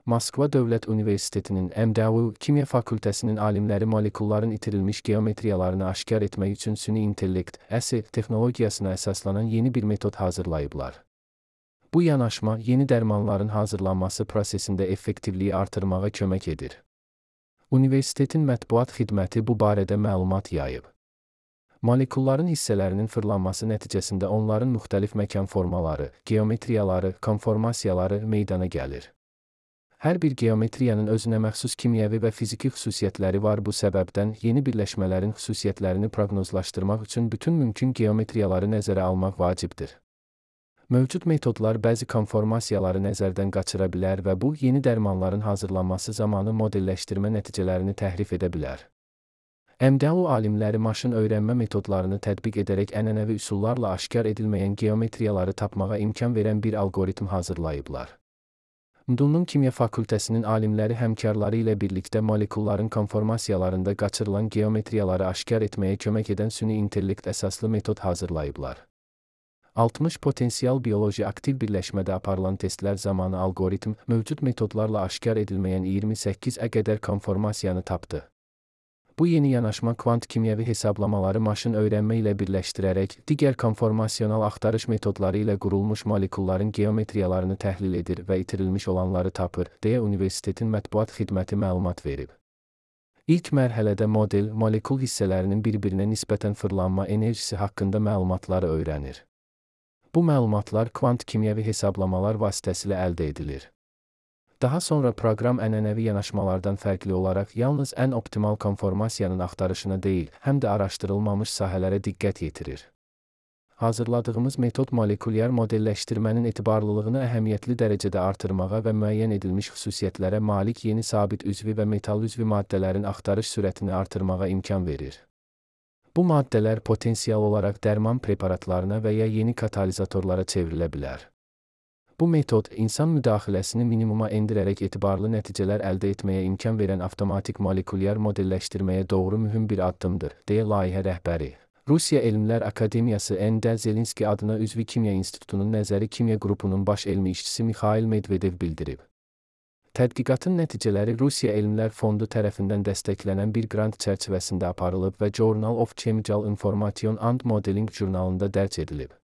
Moskva Dövlət Universitetinin MDU Kimya Fakültəsinin alimləri molekulların itirilmiş geometriyalarını aşkar etmək üçün süni intellekt texnologiyasına əsaslanan yeni bir metod hazırlayıblar. Bu yanaşma yeni dərmanların hazırlanması prosesində effektivliyi artırmağa kömək edir. Universitetin mətbuat xidməti bu barədə məlumat yayıb. Molekulların hissələrinin fırlanması nəticəsində onların müxtəlif məkan formaları, geometriyaları, konformasiyaları meydana gəlir. Hər bir geometriyanın özünə məxsus kimyəvi və fiziki xüsusiyyətləri var. Bu səbəbdən yeni birləşmələrin xüsusiyyətlərini proqnozlaşdırmaq üçün bütün mümkün geometriyaları nəzərə almaq vacibdir. Mövcud metodlar bəzi konformasiyaları nəzərdən qaçıra bilər və bu, yeni dərmanların hazırlanması zamanı modelləşdirmə nəticələrini təhrif edə bilər. MDU alimləri maşın öyrənmə metodlarını tətbiq edərək ənənəvi üsullarla aşkar edilməyən geometriyaları tapmağa imkan verən bir alqoritm hazırlayıblar. MDU Kimya Fakültəsinin alimləri həmkarları ilə birlikdə molekulların konformasiyalarında qaçırılan geometriyaları aşkar etməyə kömək edən süni intellekt əsaslı metod hazırlayıblar. 60 potensial bioloji aktiv birləşmədə aparılan testlər zamanı alqoritm, mövcud metodlarla aşkar edilməyən 28-ə qədər konformasiyanı tapdı. Bu yeni yanaşma kvant kimyəvi hesablamaları maşın öyrənmə ilə birləşdirərək, digər konformasional axtarış metodları ilə qurulmuş molekulların geometriyalarını təhlil edir və itirilmiş olanları tapır, deyə universitetin mətbuat xidməti məlumat verib. İlk mərhələdə model, molekul hissələrinin bir-birinə nisbətən fırlanma enerjisi haqqında məlumatları öyrənir. Bu məlumatlar kvant kimyəvi hesablamalar vasitəsilə əldə edilir. Daha sonra proqram ənənəvi yanaşmalardan fərqli olaraq yalnız ən optimal konformasiyanın axtarışına deyil, həm də araşdırılmamış sahələrə diqqət yetirir. Hazırladığımız metod molekulyar modelləşdirmənin etibarlılığını əhəmiyyətli dərəcədə artırmağa və müəyyən edilmiş xüsusiyyətlərə malik yeni sabit üzvi və metal üzvi maddələrin axtarış sürətini artırmağa imkan verir. Bu maddələr potensial olaraq dərman preparatlarına və ya yeni katalizatorlara çevrilə bilər. Bu metod, insan müdaxiləsini minimuma endirərək etibarlı nəticələr əldə etməyə imkan verən avtomatik molekulyar modelləşdirməyə doğru mühüm bir addımdır, deyə layihə rəhbəri, Rusiya Elmlər Akademiyası N.D. Zelenski adına üzvü Kimya İnstitutunun Nəzəri Kimya qrupunun baş elmi işçisi Mikhail Medvedev bildirib. Tədqiqatın nəticələri Rusiya Elmlər Fondu tərəfindən dəstəklənən bir qrant çərçivəsində aparılıb və Journal of Chemical Information and Modeling jurnalında dərc edilib.